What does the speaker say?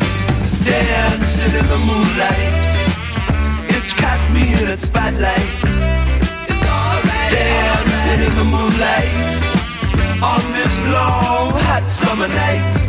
dancing in the moonlight. It's caught me in its spotlight. It's alright, dancing in the moonlight on this long hot summer night.